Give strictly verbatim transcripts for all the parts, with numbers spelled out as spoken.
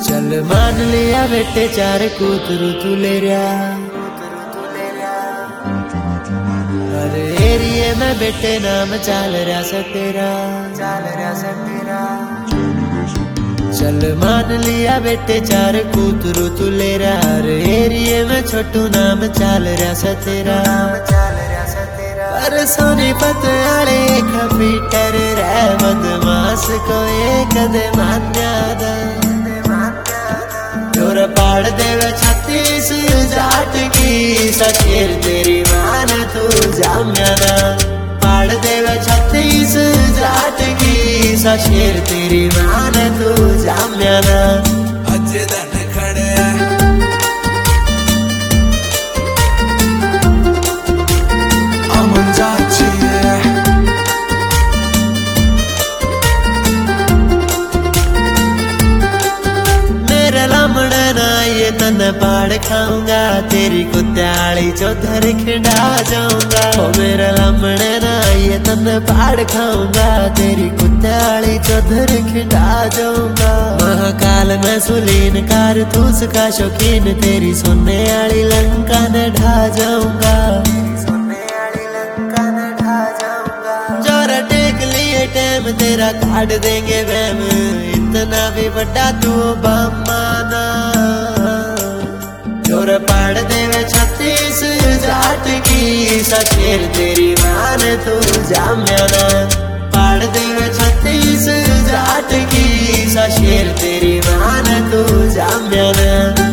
चल मान लिया बेटे चार कूतरू तू ले रहा, अरे एरिए में बेटे नाम चाल रहा सा तेरा, चाल रहा सा तेरा। चल मान लिया बेटे चार कूतरू तू ले रहा, अरे एरिए में छोटू नाम चाल रहा सा तेरा, चाल रहा सा तेरा। अरे सोनीपत आले खपीटर रे बदमाश को एक दे मान्यादा, जोर पाड़ देवे छत्तीस जाट की सचेर तेरी मान तू जाम्याना, पाड़ देवे छत्तीस जाट की सचेर तेरी मान तू जाम्याना। अजे दन खड़े अमन जाची तन पाड़ खाऊंगा तेरी कुत्याली चौधर खिंडा जाऊंगा, ओ मेरा लमड़े ना ये तन पाड़ खाऊंगा तेरी कुत्याली चौधर खिंडा जाऊंगा। महाकाल में सुलीन कारतूस का शौकीन तेरी सोने वाली लंका न ढा जाऊंगा, सोने वाली लंका न ढा जाऊंगा। जोरा टेक लिए टाइम तेरा काट देंगे वहम, इतना भी बड़ा तू बमाना, जोर पाड़ देवे छत्तीस जाट की सचेर तेरी मान तू जाम्याना, पाड़ देवे छत्तीस जाट की सचेर तेरी मान तू जाम्याना।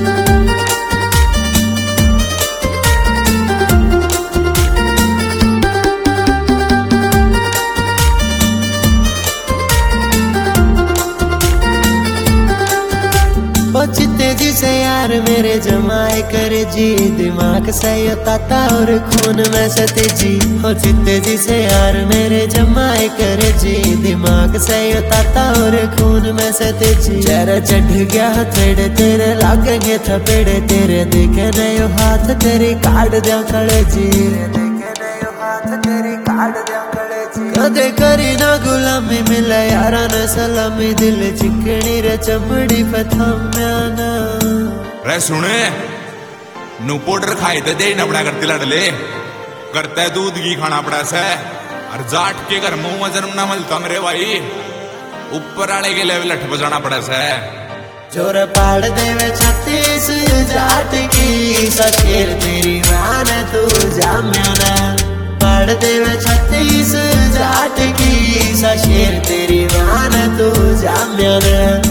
चित्ते जी से यार मेरे जमाए करे जी, दिमाग से ताता और खून में से तेजी, हो चित्ते जी से यार मेरे जमाए करे जी, दिमाग से ताता और खून में से तेजी। चेहरा चढ़ गया थेड़े तेरे लागेंगे थपेड़े तेरे, देखे नहीं हाथ तेरी काट दिया खड़े जी, देखे नहीं हाथ तेरी काट दिया खड़े जी। कदे करी ना गुलामी मिले यारा न सलामी, दिल चिकनी रे चमड़ी पे थम्याना। रे सुने नु पाउडर खाए तो दे न बड़ा करती लड़ले करता है दूध घी खाना पड़ा से, और जाट के घर मुंह में जन्म ना मिलता मेरे भाई, ऊपर आने के लेवल अठ बजाना पड़ा से। जोर पाड़ देवे छत्तीस जाट की सचेर तेरी मान तू जाम्याना, पाड़ देवे छत्तीस जाट की सचेर तेरी मान तू जाम्याना।